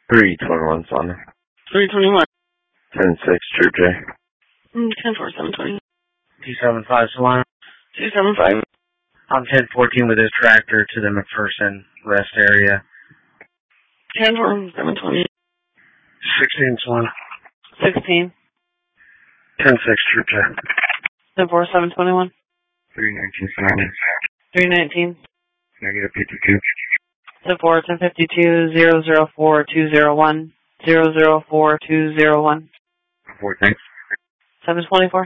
321 Son. 321. 10-6, True J. 10-4, 720. 275 Solana. 275. I'm 1014 with his tractor to the McPherson rest area. 10-4, 720. 16 Solana. 16. 10-6, True J. 10-4, 721. 319 Solana. 319. Negative 52. 10-4, 1052, 004-201, 004-201. 4 thanks. 724.